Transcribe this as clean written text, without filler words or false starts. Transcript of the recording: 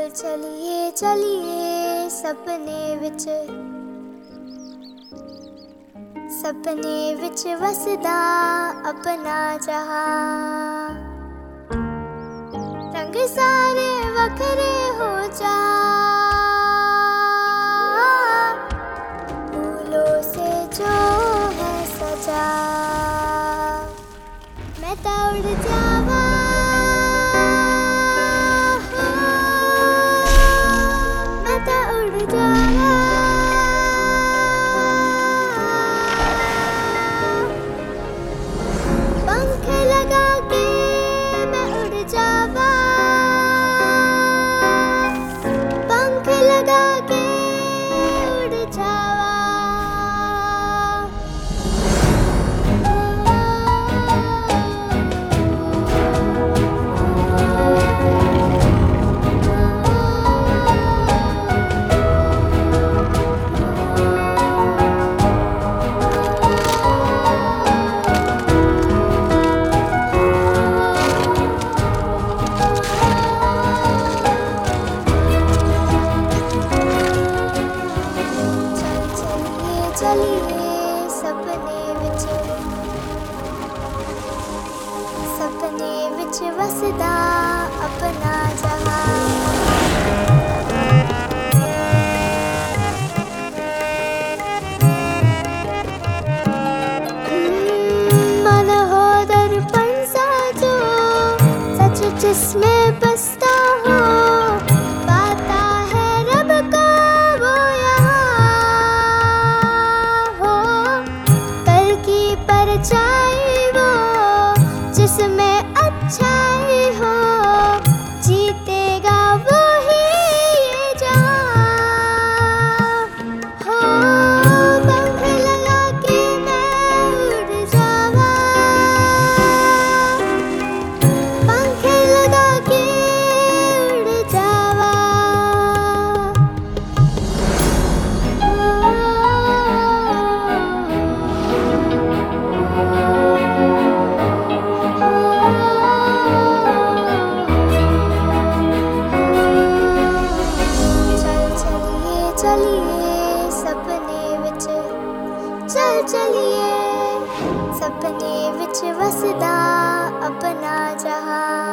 चलिए चलिए सपने विच वसदा अपना जहां। रंग सारे वखरे हो जा, फूलों से जो है सजा। मैं तो उड़ जावा, पंख लगा के मैं उड़ जावा, पंख लगा के उड़ जावा। चलिए सपने विच वसदा अपना जहां। मन हो दर्पण सा जो सच जिसमें बसता हो, पाता है रब का वो परछाई वो जिसमें अच्छाई हो, जीतेगा वो ही ये जहां। हो पंख लगा के मैं उड़ जावा, पंख लगा के उड़ जावा। चलिए सपने विच वसदा अपना जहां।